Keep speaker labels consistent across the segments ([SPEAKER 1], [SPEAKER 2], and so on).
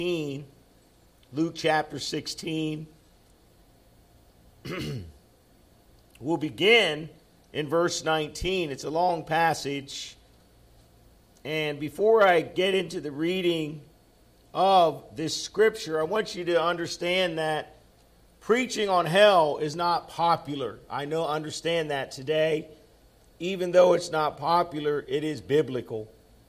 [SPEAKER 1] Luke chapter 16. We'll begin in verse 19. It's a long passage. And before I get into the reading of this scripture, I want you to understand that preaching on hell is not popular. Understand that today. Even though it's not popular, it is biblical.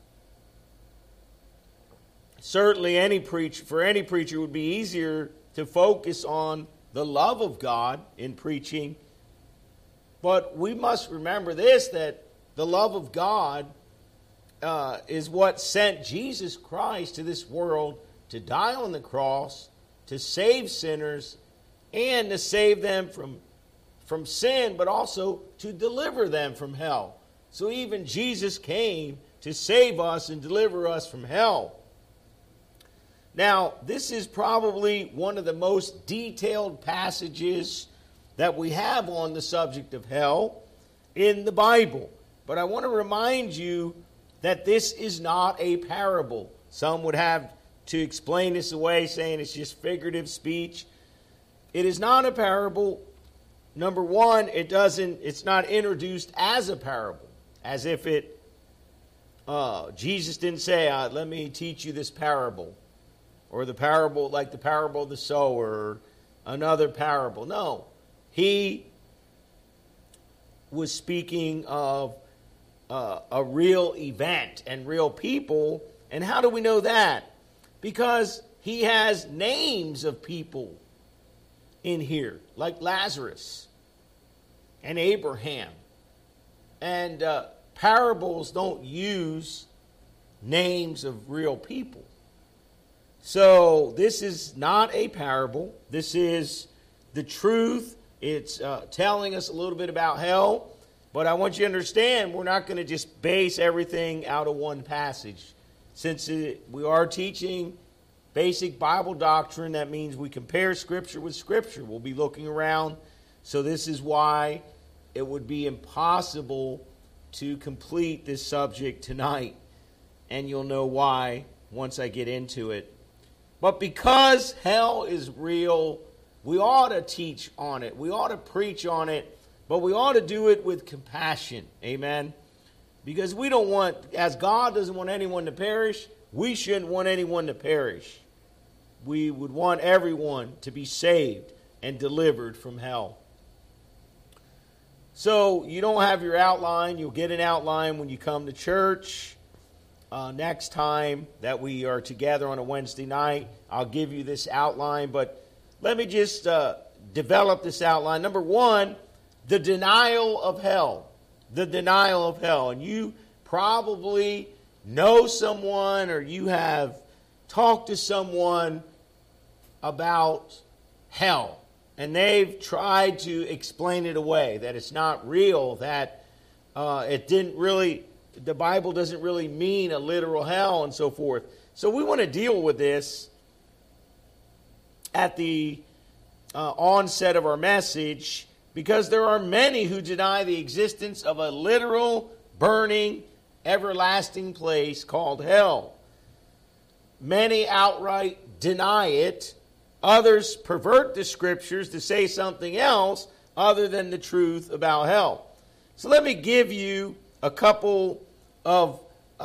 [SPEAKER 1] Certainly for any preacher it would be easier to focus on the love of God in preaching. But we must remember this, that the love of God is what sent Jesus Christ to this world to die on the cross, to save sinners, and to save them from sin, but also to deliver them from hell. So even Jesus came to save us and deliver us from hell. Now, this is probably one of the most detailed passages that we have on the subject of hell in the Bible. But I want to remind you that this is not a parable. Some would have to explain this away, saying it's just figurative speech. It is not a parable. Number one, it's not introduced as a parable, as if Jesus didn't say, let me teach you this parable. Or the parable, like the parable of the sower, or another parable. No, he was speaking of a real event and real people. And how do we know that? Because he has names of people in here, like Lazarus and Abraham. And parables don't use names of real people. So this is not a parable. This is the truth. It's telling us a little bit about hell. But I want you to understand, we're not going to just base everything out of one passage. Since we are teaching basic Bible doctrine, that means we compare Scripture with Scripture. We'll be looking around. So this is why it would be impossible to complete this subject tonight. And you'll know why once I get into it. But because hell is real, we ought to teach on it. We ought to preach on it. But we ought to do it with compassion. Amen? Because we don't want, as God doesn't want anyone to perish, we shouldn't want anyone to perish. We would want everyone to be saved and delivered from hell. So you don't have your outline. You'll get an outline when you come to church. Next time that we are together on a Wednesday night, I'll give you this outline. But let me just develop this outline. Number one, the denial of hell. The denial of hell. And you probably know someone, or you have talked to someone about hell. And they've tried to explain it away, that it's not real, that it didn't really... the Bible doesn't really mean a literal hell and so forth. So we want to deal with this at the onset of our message, because there are many who deny the existence of a literal, burning, everlasting place called hell. Many outright deny it. Others pervert the Scriptures to say something else other than the truth about hell. So let me give you a couple of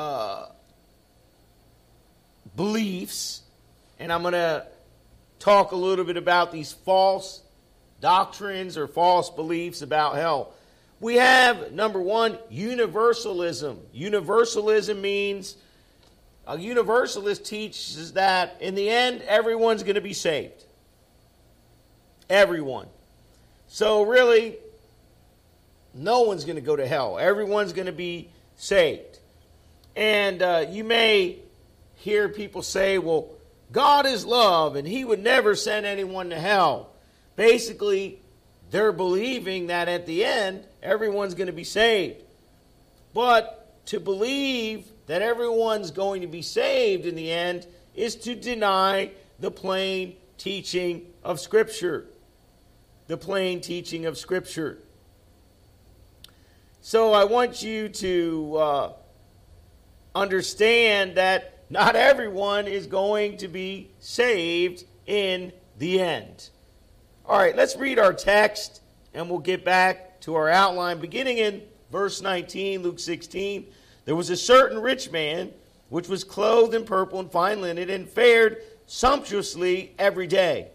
[SPEAKER 1] beliefs, and I'm going to talk a little bit about these false doctrines or false beliefs about hell. We have, number one, universalism. Universalism means a universalist teaches that in the end, everyone's going to be saved. Everyone. So really, no one's going to go to hell. Everyone's going to be saved. And you may hear people say, well, God is love and he would never send anyone to hell. Basically, they're believing that at the end, everyone's going to be saved. But to believe that everyone's going to be saved in the end is to deny the plain teaching of Scripture. The plain teaching of Scripture. So I want you to understand that not everyone is going to be saved in the end. All right, let's read our text, and we'll get back to our outline. Beginning in verse 19, Luke 16, there was a certain rich man, which was clothed in purple and fine linen, and fared sumptuously every day.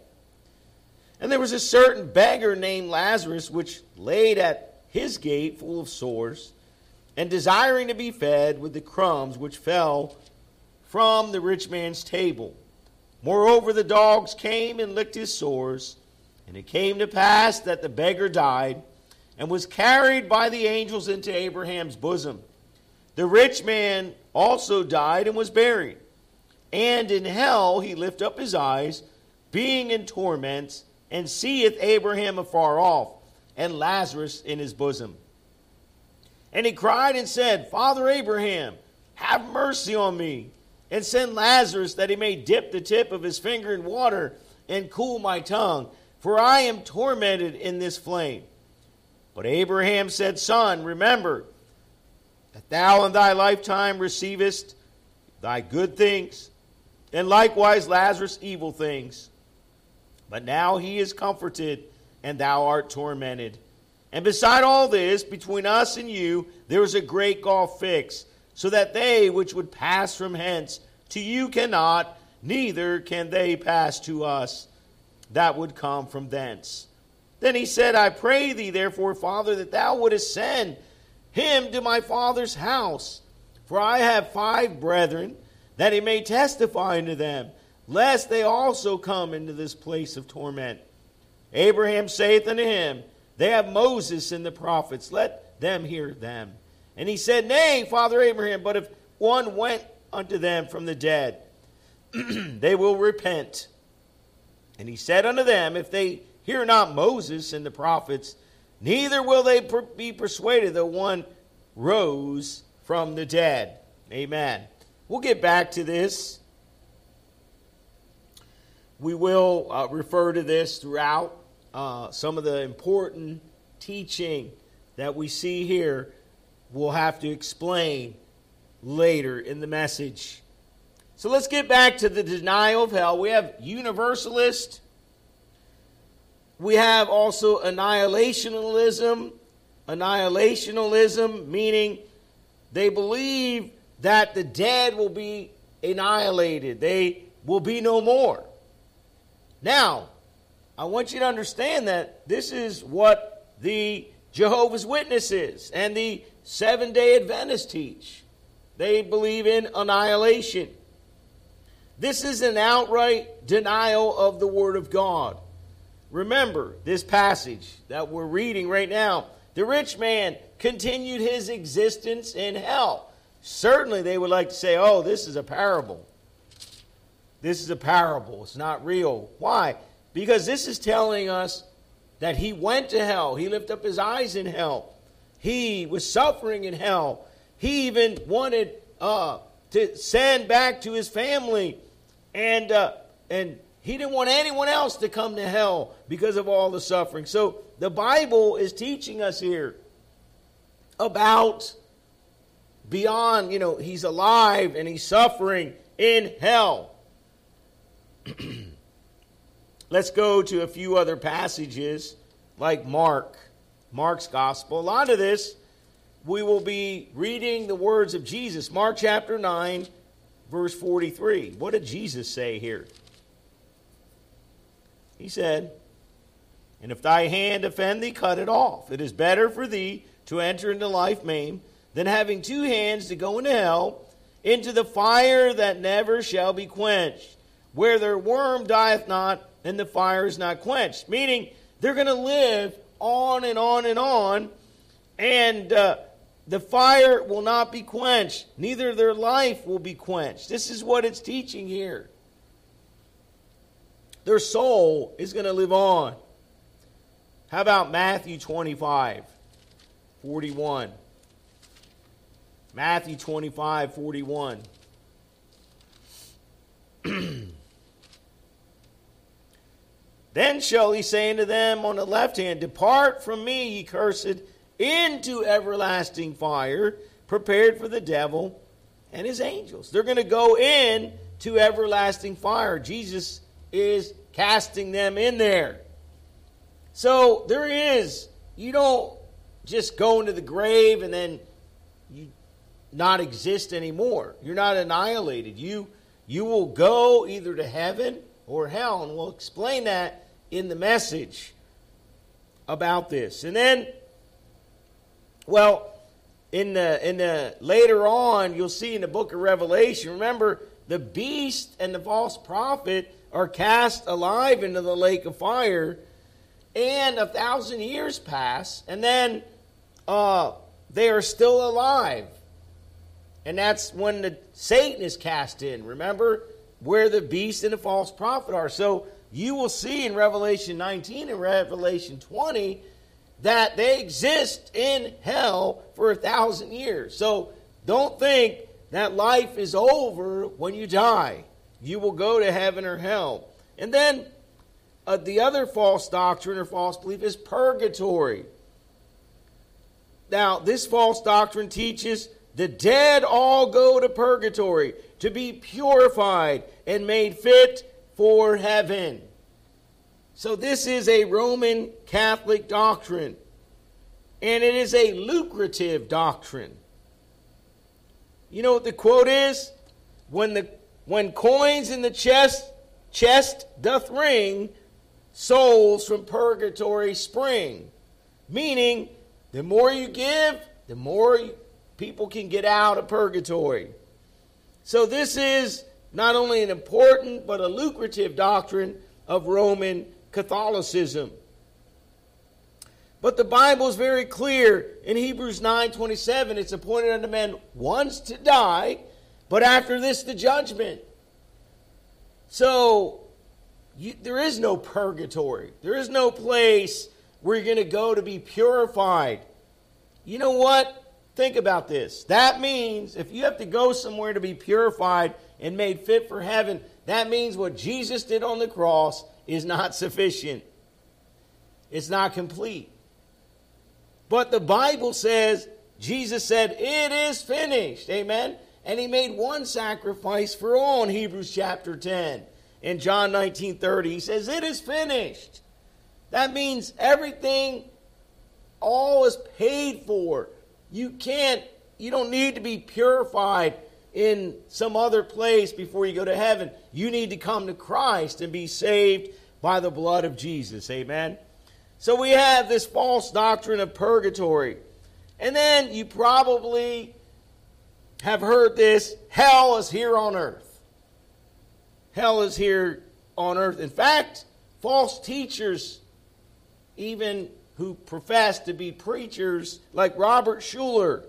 [SPEAKER 1] And there was a certain beggar named Lazarus, which laid at his gate full of sores, and desiring to be fed with the crumbs which fell from the rich man's table. Moreover, the dogs came and licked his sores. And it came to pass that the beggar died, and was carried by the angels into Abraham's bosom. The rich man also died and was buried. And in hell he lift up his eyes, being in torments, and seeth Abraham afar off, and Lazarus in his bosom. And he cried and said, Father Abraham, have mercy on me, and send Lazarus that he may dip the tip of his finger in water and cool my tongue, for I am tormented in this flame. But Abraham said, Son, remember that thou in thy lifetime receivest thy good things, and likewise Lazarus evil things. But now he is comforted, and thou art tormented. And beside all this, between us and you, there is a great gulf fixed, so that they which would pass from hence to you cannot, neither can they pass to us that would come from thence. Then he said, I pray thee, therefore, Father, that thou wouldest send him to my father's house. For I have 5 brethren, that he may testify unto them, lest they also come into this place of torment. Abraham saith unto him, They have Moses and the prophets, let them hear them. And he said, Nay, Father Abraham, but if one went unto them from the dead, they will repent. And he said unto them, If they hear not Moses and the prophets, neither will they be persuaded, though one rose from the dead. Amen. We'll get back to this. We will refer to this throughout some of the important teaching that we see here. We'll have to explain later in the message. So let's get back to the denial of hell. We have universalist. We have also annihilationism. Annihilationism meaning they believe that the dead will be annihilated. They will be no more. Now, I want you to understand that this is what the Jehovah's Witnesses and the Seventh-day Adventists teach. They believe in annihilation. This is an outright denial of the Word of God. Remember this passage that we're reading right now. The rich man continued his existence in hell. Certainly they would like to say, oh, this is a parable. This is a parable. It's not real. Why? Because this is telling us that he went to hell. He lifted up his eyes in hell. He was suffering in hell. He even wanted to send back to his family. And he didn't want anyone else to come to hell because of all the suffering. So the Bible is teaching us here about beyond, he's alive and he's suffering in hell. Let's go to a few other passages like Mark's gospel. A lot of this, we will be reading the words of Jesus. Mark chapter 9, verse 43. What did Jesus say here? He said, And if thy hand offend thee, cut it off. It is better for thee to enter into life maimed than having 2 hands to go into hell, into the fire that never shall be quenched, where their worm dieth not, and the fire is not quenched. Meaning, they're going to live on and on and on, and the fire will not be quenched. Neither their life will be quenched. This is what it's teaching here. Their soul is going to live on. How about Matthew 25, 41? Matthew 25, 41. Then shall he say unto them on the left hand, Depart from me, ye cursed, into everlasting fire, prepared for the devil and his angels. They're going to go in to everlasting fire. Jesus is casting them in there. So there is, you don't just go into the grave and then you not exist anymore. You're not annihilated. You will go either to heaven or hell, and we'll explain that in the message about this. And then, well, in the later on, you'll see in the book of Revelation, remember, the beast and the false prophet are cast alive into the lake of fire, and 1,000 years pass, and then they are still alive. And that's when Satan is cast in. Remember where the beast and the false prophet are. So you will see in Revelation 19 and Revelation 20 that they exist in hell for 1,000 years. So don't think that life is over when you die. You will go to heaven or hell. And then the other false doctrine or false belief is purgatory. Now, this false doctrine teaches the dead all go to purgatory to be purified and made fit for heaven. So this is a Roman Catholic doctrine, and it is a lucrative doctrine. You know what the quote is? When coins in the chest doth ring, souls from purgatory spring. Meaning, the more you give, the more people can get out of purgatory. So this is not only an important but a lucrative doctrine of Roman Catholicism. But the Bible is very clear in Hebrews 9:27. It's appointed unto men once to die, but after this the judgment. So there is no purgatory. There is no place where you're going to go to be purified. You know what? Think about this. That means if you have to go somewhere to be purified and made fit for heaven, that means what Jesus did on the cross is not sufficient. It's not complete. But the Bible says, Jesus said, it is finished. Amen? And he made one sacrifice for all in Hebrews chapter 10. In John 19:30, he says, it is finished. That means everything, all is paid for. You don't need to be purified in some other place before you go to heaven. You need to come to Christ and be saved by the blood of Jesus. Amen? So we have this false doctrine of purgatory. And then you probably have heard this, hell is here on earth. Hell is here on earth. In fact, false teachers, even who profess to be preachers, like Robert Schuller,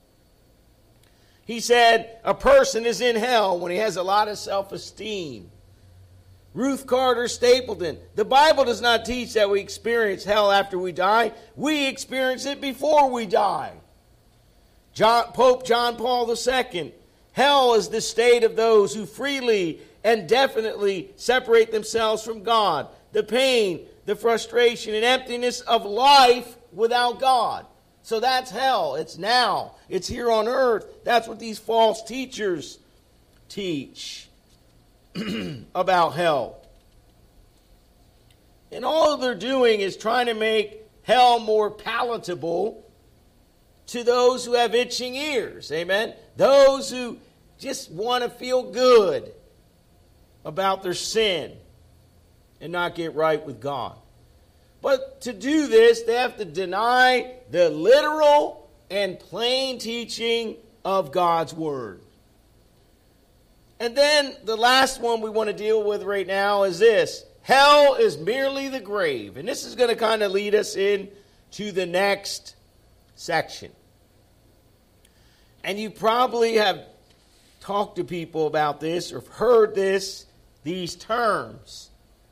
[SPEAKER 1] he said a person is in hell when he has a lot of self-esteem. Ruth Carter Stapleton, the Bible does not teach that we experience hell after we die. We experience it before we die. Pope John Paul II, hell is the state of those who freely and definitely separate themselves from God. The pain, the frustration, and emptiness of life without God. So that's hell. It's now. It's here on earth. That's what these false teachers teach about hell. And all they're doing is trying to make hell more palatable to those who have itching ears. Amen? Those who just want to feel good about their sin and not get right with God. But to do this, they have to deny the literal and plain teaching of God's Word. And then the last one we want to deal with right now is this. Hell is merely the grave. And this is going to kind of lead us into the next section. And you probably have talked to people about this or heard these terms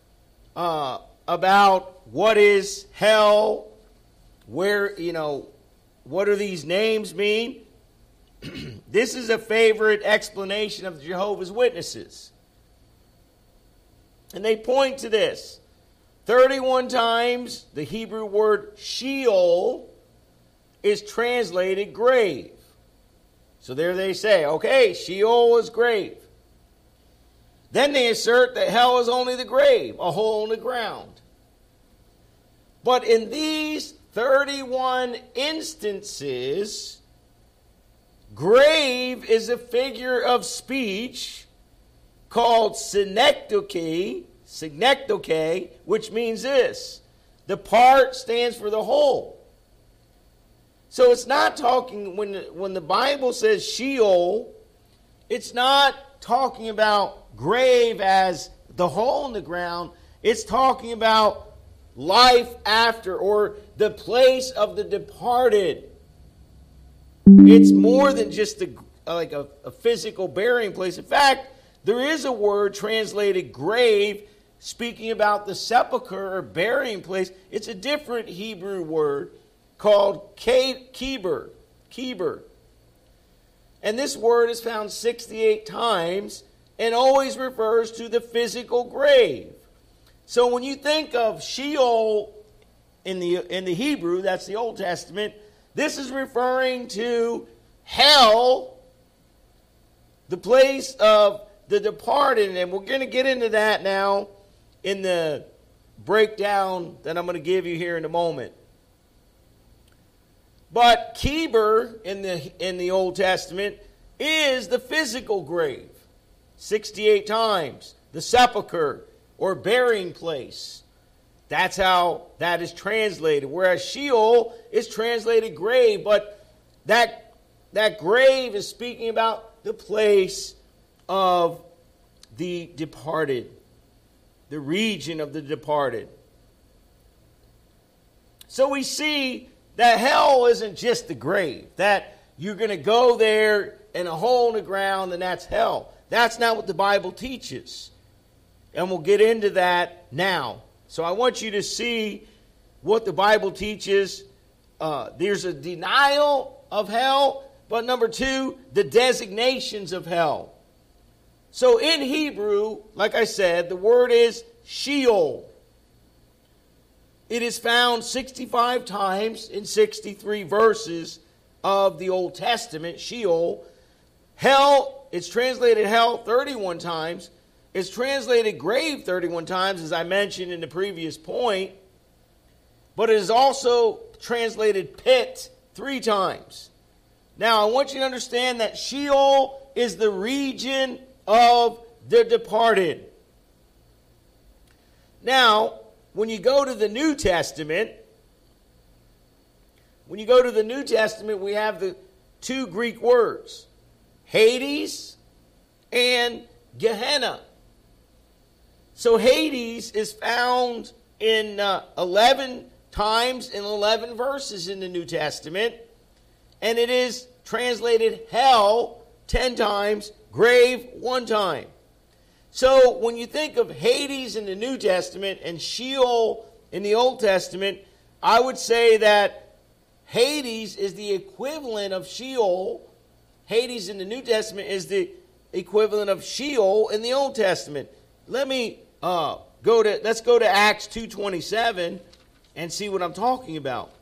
[SPEAKER 1] about what is hell, where, what do these names mean? This is a favorite explanation of the Jehovah's Witnesses. And they point to this. 31 times the Hebrew word Sheol is translated grave. So there they say, okay, Sheol is grave. Then they assert that hell is only the grave, a hole in the ground. But in these 31 instances, grave is a figure of speech called synecdoche, which means this. The part stands for the whole. So it's not talking, when the Bible says Sheol, it's not talking about grave as the hole in the ground. It's talking about life after, or the place of the departed. It's more than just a physical burying place. In fact, there is a word translated grave speaking about the sepulcher or burying place. It's a different Hebrew word called keber. And this word is found 68 times and always refers to the physical grave. So when you think of Sheol in the Hebrew, that's the Old Testament, this is referring to hell, the place of the departed. And we're going to get into that now in the breakdown that I'm going to give you here in a moment. But keber in the Old Testament is the physical grave, 68 times, the sepulcher or burying place. That's how that is translated. Whereas Sheol is translated grave, but that grave is speaking about the place of the departed, the region of the departed. So we see that hell isn't just the grave, that you're going to go there in a hole in the ground and that's hell. That's not what the Bible teaches. And we'll get into that now. So I want you to see what the Bible teaches. There's a denial of hell, but number two, the designations of hell. So in Hebrew, like I said, the word is Sheol. It is found 65 times in 63 verses of the Old Testament, Sheol. Hell, it's translated hell 31 times. It's translated grave 31 times, as I mentioned in the previous point. But it is also translated pit 3 times. Now, I want you to understand that Sheol is the region of the departed. Now, when you go to the New Testament, we have the 2 Greek words, Hades and Gehenna. So Hades is found in 11 times in 11 verses in the New Testament, and it is translated hell 10 times, grave 1 time. So when you think of Hades in the New Testament and Sheol in the Old Testament, I would say that Hades is the equivalent of Sheol. Hades in the New Testament is the equivalent of Sheol in the Old Testament. Let's go to Acts 2:27 and see what I'm talking about.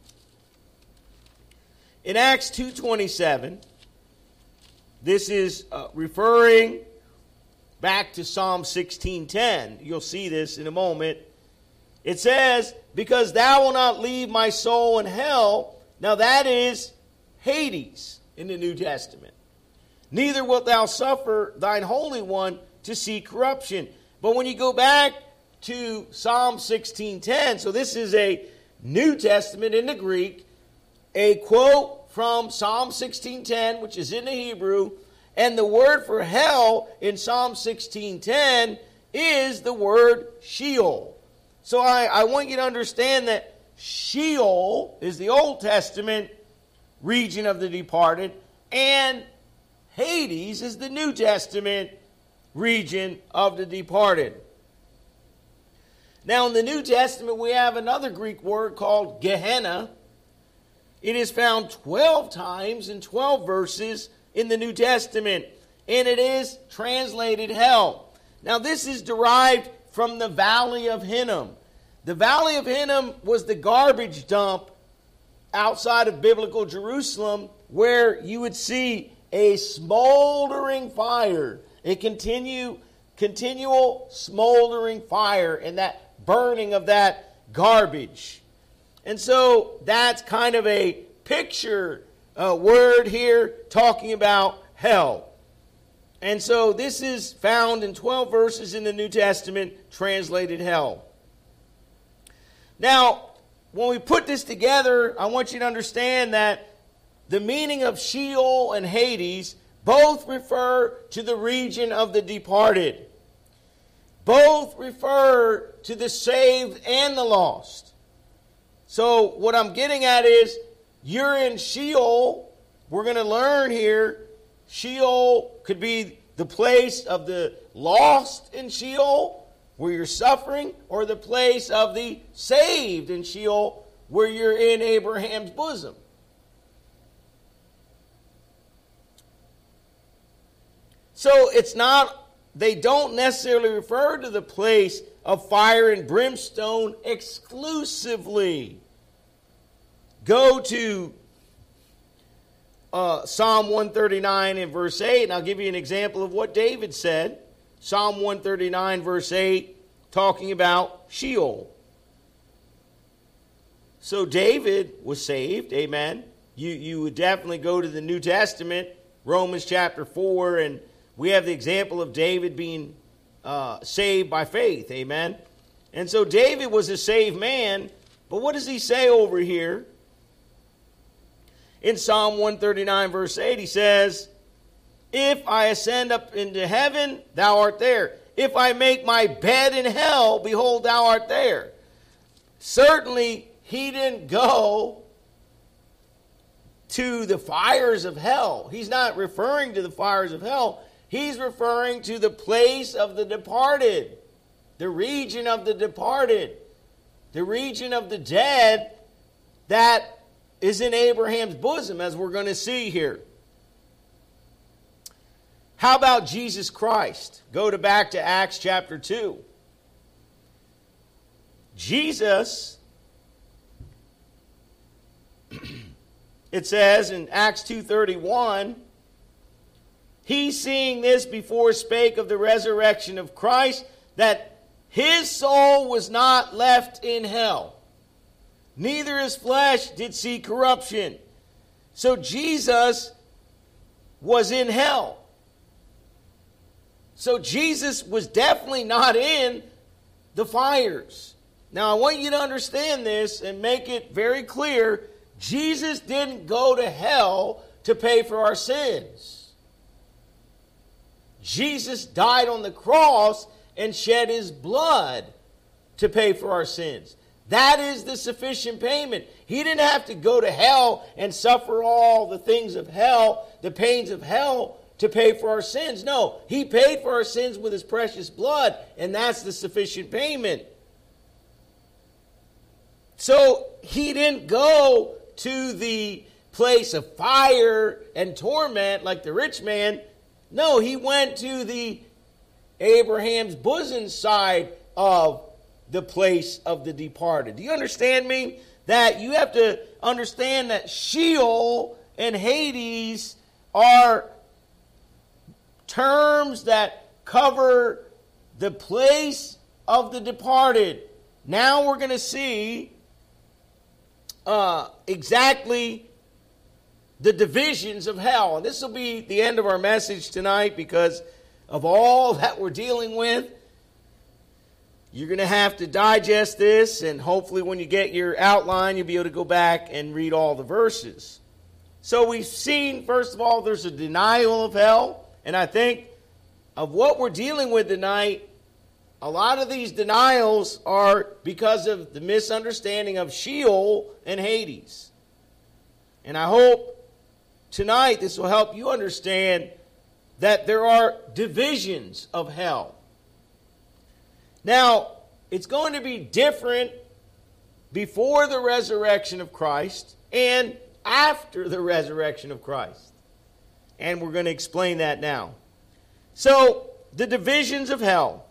[SPEAKER 1] In Acts 2:27, this is referring back to Psalm 16:10. You'll see this in a moment. It says, because thou wilt not leave my soul in hell. Now that is Hades in the New Testament. Neither wilt thou suffer thine Holy One to see corruption. But when you go back to Psalm 16:10, so this is a New Testament in the Greek, a quote from Psalm 16:10, which is in the Hebrew, and the word for hell in Psalm 16:10 is the word Sheol. So I want you to understand that Sheol is the Old Testament region of the departed, and Hades is the New Testament region of the departed. Now in the New Testament we have another Greek word called Gehenna. It is found 12 times in 12 verses in the New Testament, and it is translated hell. Now this is derived from the Valley of Hinnom. The Valley of Hinnom was the garbage dump outside of biblical Jerusalem, where you would see a smoldering fire, a continual smoldering fire, and that burning of that garbage. And so that's kind of a picture word here talking about hell. And so this is found in 12 verses in the New Testament, translated hell. Now, when we put this together, I want you to understand that the meaning of Sheol and Hades both refer to the region of the departed. Both refer to the saved and the lost. So what I'm getting at is, you're in Sheol. We're going to learn here, Sheol could be the place of the lost in Sheol, where you're suffering, or the place of the saved in Sheol, where you're in Abraham's bosom. So they don't necessarily refer to the place of fire and brimstone exclusively. Go to Psalm 139 and verse 8, and I'll give you an example of what David said. Psalm 139 verse 8, talking about Sheol. So David was saved, amen. You would definitely go to the New Testament, Romans chapter 4, and we have the example of David being saved by faith, amen. And so David was a saved man, but what does he say over here? In Psalm 139 verse 8, he says, if I ascend up into heaven, thou art there. If I make my bed in hell, behold, thou art there. Certainly, he didn't go to the fires of hell. He's not referring to the fires of hell. He's referring to the place of the departed, the region of the departed, the region of the dead that is in Abraham's bosom, as we're going to see here. How about Jesus Christ? Go back to Acts chapter 2. Jesus, it says in Acts 2:31, he seeing this before spake of the resurrection of Christ, that his soul was not left in hell, neither his flesh did see corruption. So Jesus was in hell. So Jesus was definitely not in the fires. Now I want you to understand this and make it very clear. Jesus didn't go to hell to pay for our sins. Jesus died on the cross and shed his blood to pay for our sins. That is the sufficient payment. He didn't have to go to hell and suffer all the things of hell, the pains of hell, to pay for our sins. No, he paid for our sins with his precious blood, and that's the sufficient payment. So he didn't go to the place of fire and torment like the rich man. No, he went to the Abraham's bosom side of the place of the departed. Do you understand me? That you have to understand that Sheol and Hades are terms that cover the place of the departed. Now we're going to see exactly the divisions of hell. And this will be the end of our message tonight because of all that we're dealing with. You're going to have to digest this, and hopefully when you get your outline, you'll be able to go back and read all the verses. So we've seen, first of all, there's a denial of hell. And I think of what we're dealing with tonight, a lot of these denials are because of the misunderstanding of Sheol and Hades. And I hope tonight this will help you understand that there are divisions of hell. Now, it's going to be different before the resurrection of Christ and after the resurrection of Christ. And we're going to explain that now. So, the divisions of hell.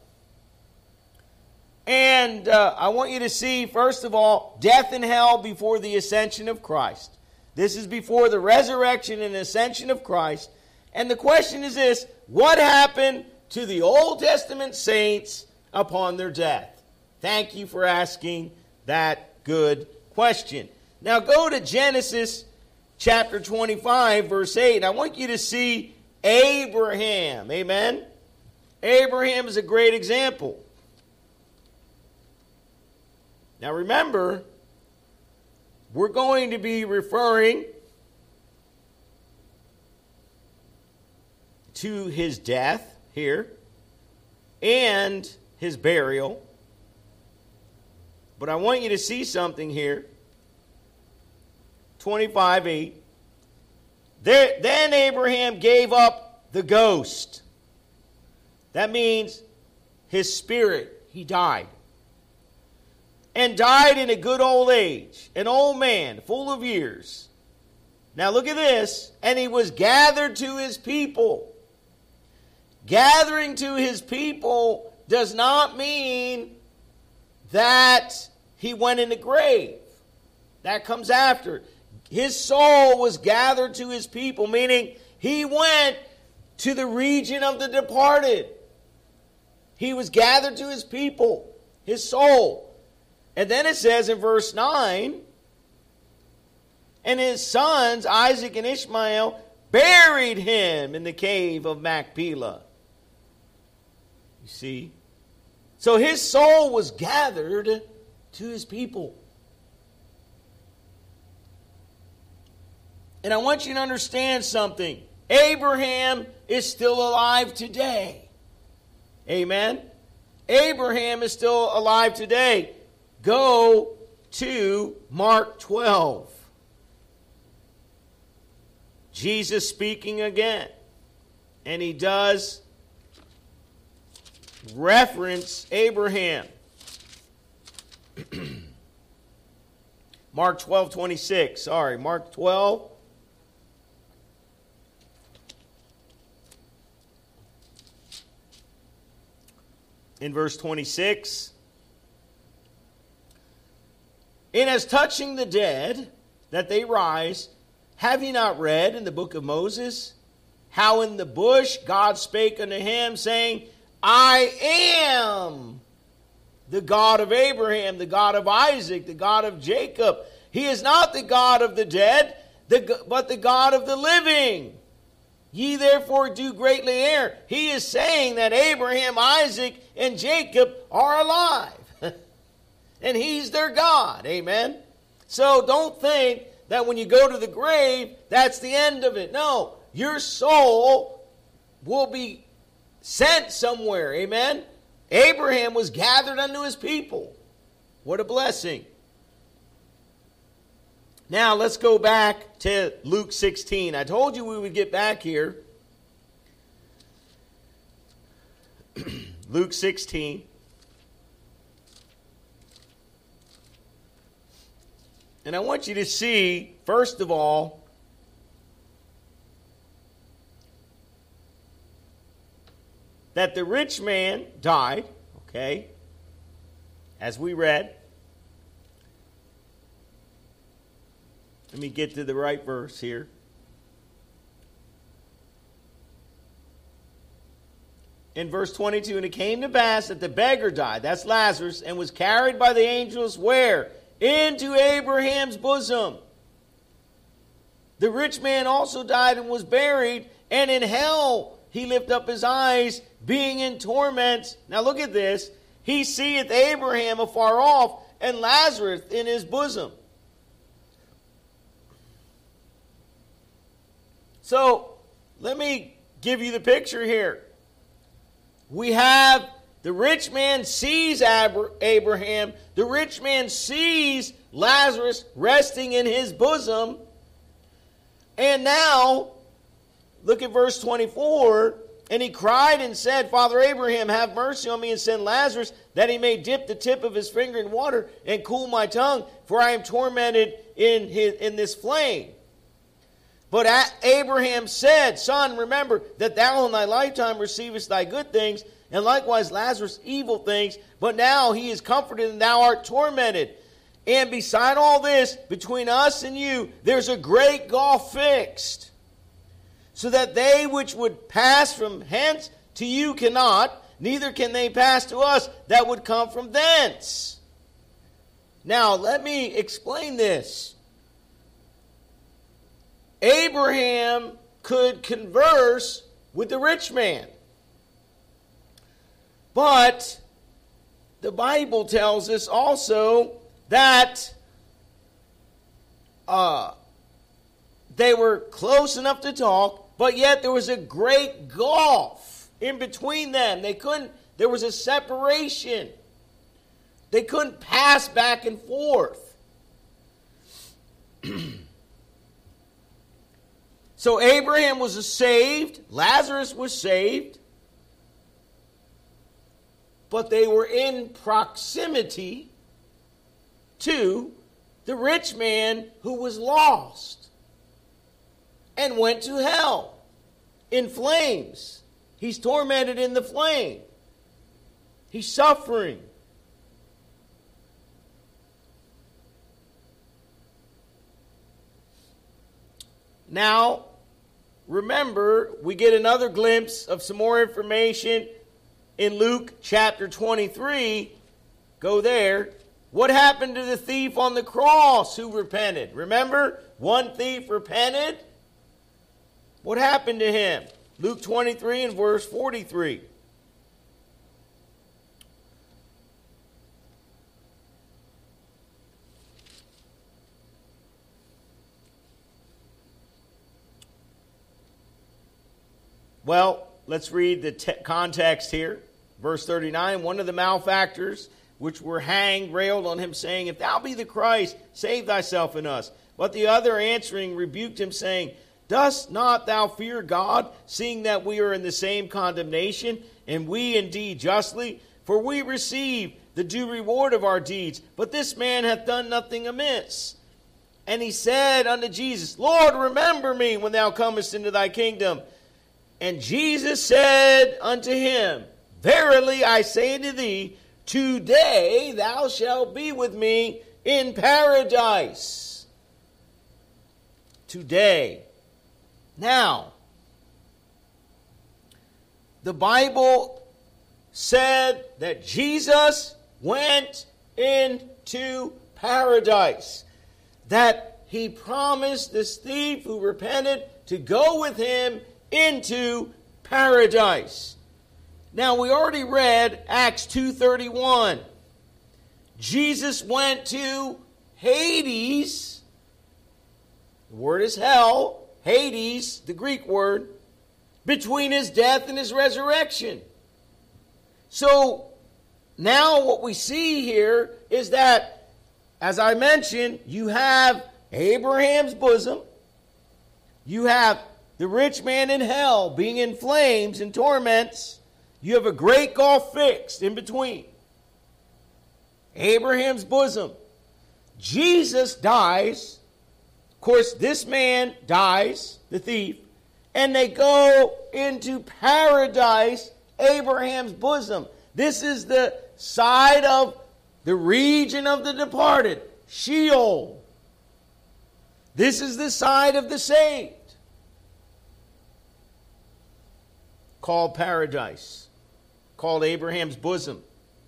[SPEAKER 1] And I want you to see, first of all, death and hell before the ascension of Christ. This is before the resurrection and ascension of Christ. And the question is this: what happened to the Old Testament saints upon their death? Thank you for asking that good question. Now go to Genesis chapter 25, verse 8. I want you to see Abraham. Amen? Abraham is a great example. Now remember, we're going to be referring to his death here and his burial. But I want you to see something here. 25:8. Then Abraham gave up the ghost. That means his spirit. He died. And died in a good old age. An old man, full of years. Now look at this. And he was gathered to his people. Gathering to his people does not mean that he went in the grave. That comes after. His soul was gathered to his people, meaning he went to the region of the departed. He was gathered to his people, his soul. And then it says in verse 9, and his sons, Isaac and Ishmael, buried him in the cave of Machpelah. You see? So his soul was gathered to his people. And I want you to understand something. Abraham is still alive today. Amen? Abraham is still alive today. Go to Mark 12. Jesus speaking again. And he does reference Abraham. Mark 12:26. Sorry, Mark 12. In verse 26. And as touching the dead, that they rise, have ye not read in the book of Moses, how in the bush God spake unto him, saying, I am the God of Abraham, the God of Isaac, the God of Jacob. He is not the God of the dead, but the God of the living. Ye therefore do greatly err. He is saying that Abraham, Isaac, and Jacob are alive. And he's their God. Amen? So don't think that when you go to the grave, that's the end of it. No, your soul will be sent somewhere. Amen? Abraham was gathered unto his people. What a blessing. Now let's go back to Luke 16. I told you we would get back here. Luke 16. And I want you to see, first of all, that the rich man died, okay, as we read. Let me get to the right verse here. In verse 22, and it came to pass that the beggar died, that's Lazarus, and was carried by the angels where? Into Abraham's bosom. The rich man also died and was buried, and in hell he lifted up his eyes, being in torment. Now look at this. He seeth Abraham afar off, and Lazarus in his bosom. So, let me give you the picture here. We have the rich man sees Abraham. The rich man sees Lazarus resting in his bosom. And now, look at verse 24. And he cried and said, Father Abraham, have mercy on me and send Lazarus, that he may dip the tip of his finger in water and cool my tongue, for I am tormented in this flame. But Abraham said, Son, remember that thou in thy lifetime receivest thy good things, and likewise Lazarus evil things, but now he is comforted and thou art tormented. And beside all this, between us and you, there's a great gulf fixed, so that they which would pass from hence to you cannot, neither can they pass to us that would come from thence. Now, let me explain this. Abraham could converse with the rich man. But the Bible tells us also that they were close enough to talk, but yet there was a great gulf in between them. There was a separation. They couldn't pass back and forth. So Abraham was saved, Lazarus was saved, but they were in proximity to the rich man who was lost and went to hell in flames. He's tormented in the flame. He's suffering. Now, remember, we get another glimpse of some more information in Luke chapter 23. Go there. What happened to the thief on the cross who repented? Remember, one thief repented. What happened to him? Luke 23 and verse 43. Well, let's read the context here. Verse 39, one of the malefactors which were hanged railed on him, saying, If thou be the Christ, save thyself and us. But the other answering rebuked him, saying, Dost not thou fear God, seeing that we are in the same condemnation, and we indeed justly? For we receive the due reward of our deeds, but this man hath done nothing amiss. And he said unto Jesus, Lord, remember me when thou comest into thy kingdom. And Jesus said unto him, Verily I say unto thee, today thou shalt be with me in paradise. Today. Now, the Bible said that Jesus went into paradise. That he promised this thief who repented to go with him into paradise. Now, we already read Acts 2:31. Jesus went to Hades. The word is hell. Hades, the Greek word, between his death and his resurrection. So, now what we see here is that, as I mentioned, you have Abraham's bosom. You have the rich man in hell being in flames and torments. You have a great gulf fixed in between. Abraham's bosom. Jesus dies. Of course, this man dies, the thief, and they go into paradise, Abraham's bosom. This is the side of the region of the departed, Sheol. This is the side of the saved, called paradise, called Abraham's bosom.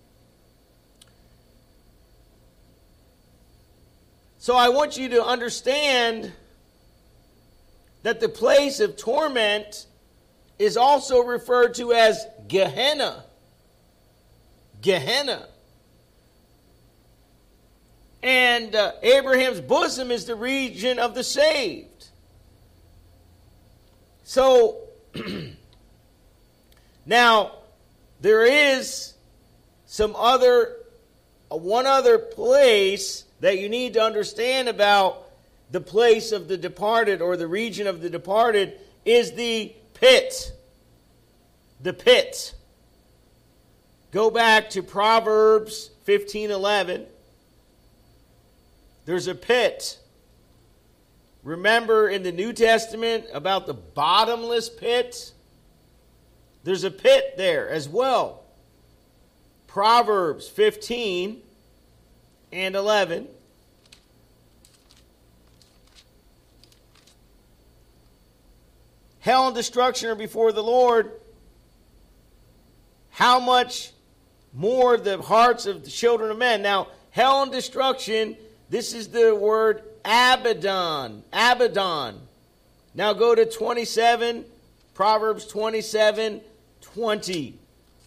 [SPEAKER 1] So I want you to understand that the place of torment is also referred to as Gehenna. Gehenna. And Abraham's bosom is the region of the saved. So, now, there is one other place that you need to understand about the place of the departed, or the region of the departed, is the pit. The pit. Go back to Proverbs 15:11. There's a pit. Remember in the New Testament about the bottomless pit? There's a pit there as well. Proverbs 15 and 11. hell and destruction are before the Lord, how much more the hearts of the children of men. Now, hell and destruction, this is the word Abaddon. Abaddon. Now go to 27, Proverbs 27:20.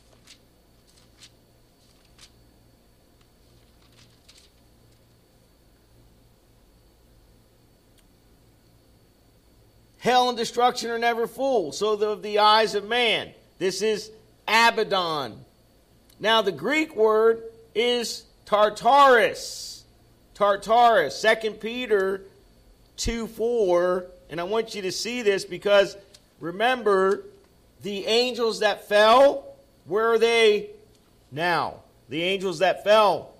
[SPEAKER 1] Hell and destruction are never full, so the eyes of man. This is Abaddon. Now the Greek word is Tartarus. Tartarus. 2 Peter 2:4. And I want you to see this because remember, the angels that fell, where are they now? The angels that fell.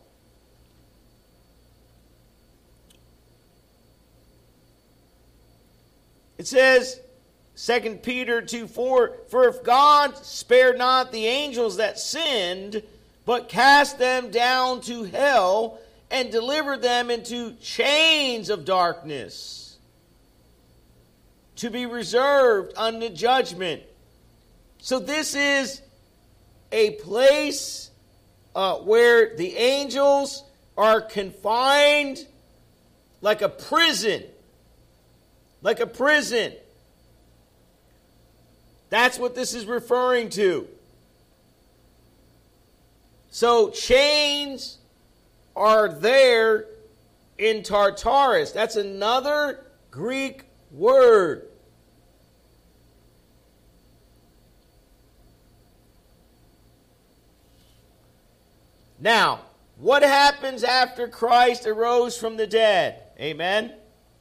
[SPEAKER 1] It says, 2 Peter 2:4, for if God spared not the angels that sinned, but cast them down to hell and delivered them into chains of darkness, to be reserved unto judgment. So this is a place where the angels are confined like a prison. Like a prison. That's what this is referring to. So chains are there in Tartarus. That's another Greek word. Now, what happens after Christ arose from the dead? Amen?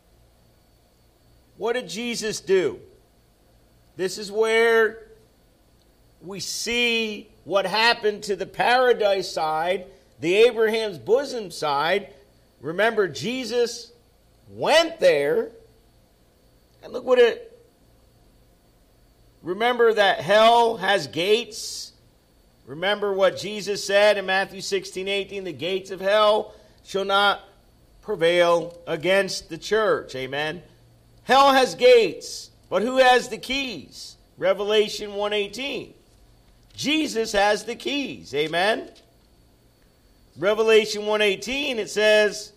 [SPEAKER 1] What did Jesus do? This is where we see what happened to the paradise side, the Abraham's bosom side. Remember, Jesus went there, and look what it... Remember that hell has gates. Remember what Jesus said in Matthew 16:18, the gates of hell shall not prevail against the church. Amen. Hell has gates, but who has the keys? Revelation 1:18. Jesus has the keys. Amen. Revelation 1:18, it says,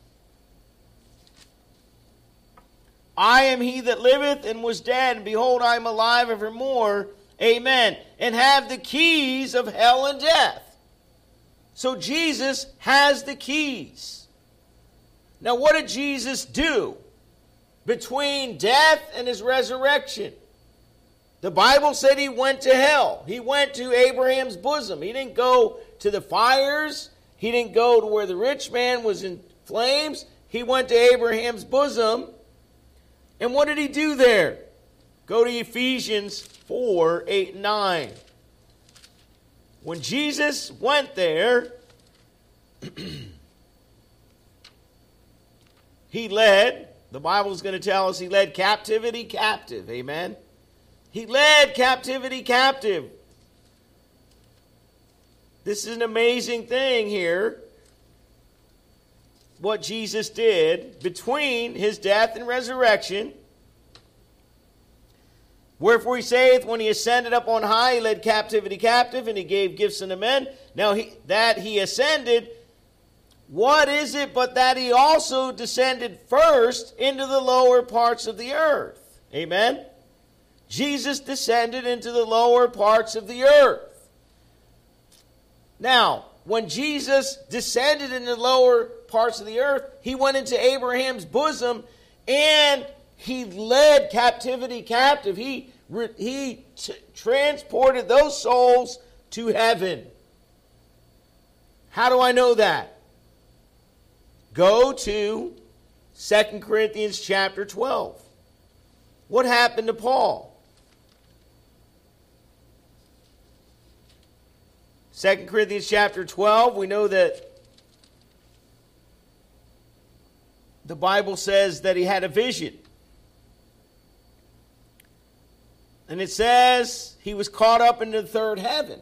[SPEAKER 1] I am he that liveth and was dead, and behold, I am alive evermore. Amen. And have the keys of hell and death. So Jesus has the keys. Now what did Jesus do between death and his resurrection? The Bible said he went to hell. He went to Abraham's bosom. He didn't go to the fires. He didn't go to where the rich man was in flames. He went to Abraham's bosom. And what did he do there? Go to Ephesians 4:8 and 9. When Jesus went there, he led, the Bible is going to tell us, he led captivity captive. Amen. He led captivity captive. This is an amazing thing here. What Jesus did between his death and resurrection. Wherefore he saith, when he ascended up on high, he led captivity captive, and he gave gifts unto men. Now that he ascended, what is it but that he also descended first into the lower parts of the earth? Amen? Jesus descended into the lower parts of the earth. Now, when Jesus descended into the lower parts of the earth, he went into Abraham's bosom and he led captivity captive. He transported those souls to heaven. How do I know that? Go to 2 Corinthians chapter 12. What happened to Paul? 2 Corinthians chapter 12, we know that the Bible says that he had a vision. And it says he was caught up into the third heaven.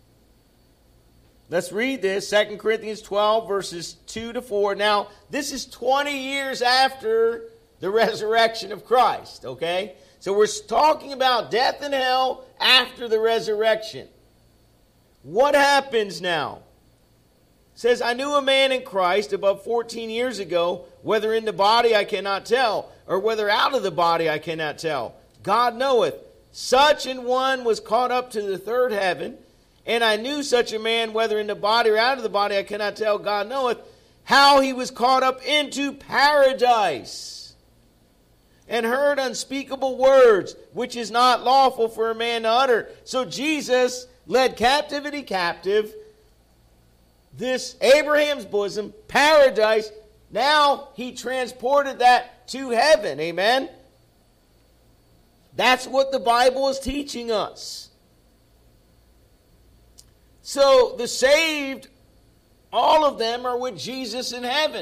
[SPEAKER 1] Let's read this, 2 Corinthians 12, verses 2 to 4. Now, this is 20 years after the resurrection of Christ, okay? So we're talking about death and hell after the resurrection. What happens now? It says, I knew a man in Christ above 14 years ago, whether in the body I cannot tell, or whether out of the body I cannot tell. God knoweth. Such an one was caught up to the third heaven, and I knew such a man, whether in the body or out of the body I cannot tell. God knoweth how he was caught up into paradise, and heard unspeakable words, which is not lawful for a man to utter. So Jesus led captivity captive, this Abraham's bosom, paradise. Now he transported that to heaven. Amen? That's what the Bible is teaching us. So the saved, all of them are with Jesus in heaven.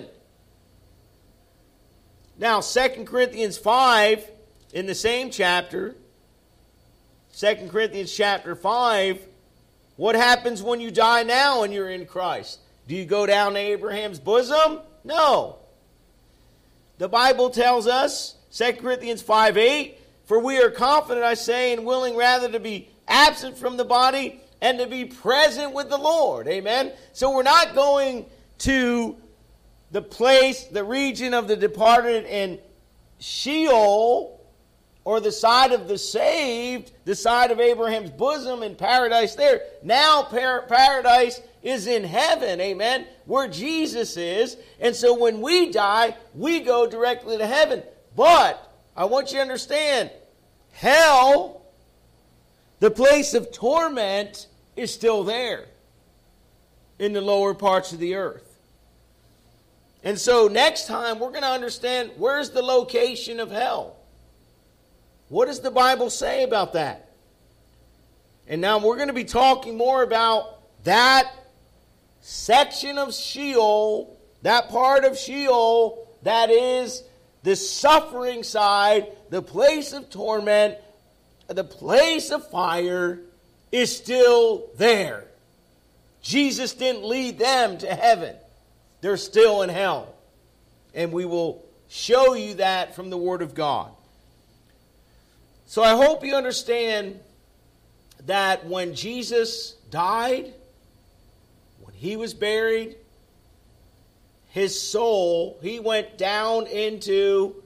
[SPEAKER 1] Now 2 Corinthians 5, in the same chapter, 2 Corinthians chapter 5, what happens when you die now and you're in Christ? Do you go down to Abraham's bosom? No. The Bible tells us, 2 Corinthians 5:8, for we are confident, I say, and willing rather to be absent from the body and to be present with the Lord. Amen? So we're not going to the place, the region of the departed in Sheol, or the side of the saved, the side of Abraham's bosom in paradise there. Now paradise is in heaven, amen, where Jesus is. And so when we die, we go directly to heaven. But I want you to understand, hell, the place of torment, is still there in the lower parts of the earth. And so next time we're going to understand, where's the location of hell? What does the Bible say about that? And now we're going to be talking more about that section of Sheol, that part of Sheol that is the suffering side, the place of torment, the place of fire is still there. Jesus didn't lead them to heaven. They're still in hell. And we will show you that from the Word of God. So I hope you understand that when Jesus died, when he was buried, his soul, he went down into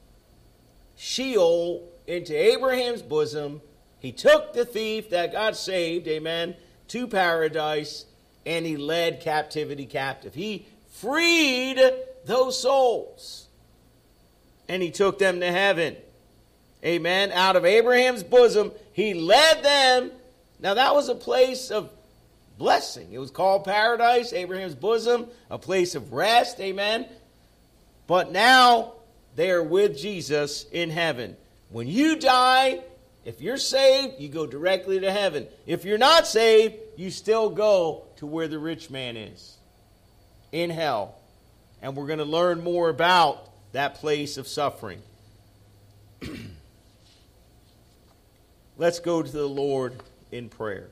[SPEAKER 1] Sheol, into Abraham's bosom. He took the thief that got saved, amen, to paradise, and he led captivity captive. He freed those souls, and he took them to heaven. Amen. Out of Abraham's bosom, he led them. Now that was a place of blessing. It was called paradise, Abraham's bosom, a place of rest. Amen. But now they are with Jesus in heaven. When you die, if you're saved, you go directly to heaven. If you're not saved, you still go to where the rich man is, in hell. And we're going to learn more about that place of suffering. Let's go to the Lord in prayer.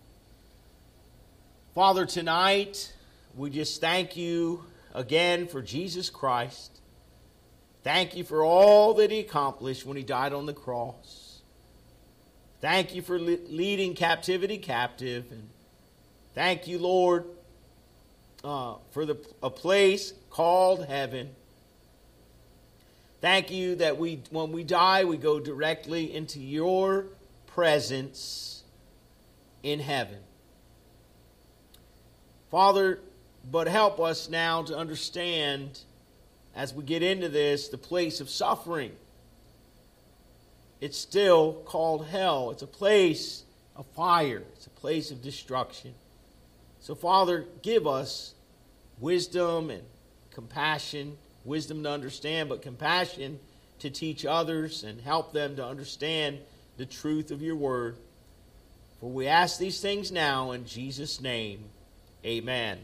[SPEAKER 1] Father, tonight we just thank you again for Jesus Christ. Thank you for all that he accomplished when he died on the cross. Thank you for leading captivity captive. And thank you, Lord, for a place called heaven. Thank you that when we die, we go directly into your presence in heaven. Father, but help us now to understand, as we get into this, the place of suffering. It's still called hell. It's a place of fire. It's a place of destruction. So, Father, give us wisdom and compassion, wisdom to understand, but compassion to teach others and help them to understand the truth of your word. For we ask these things now in Jesus' name. Amen.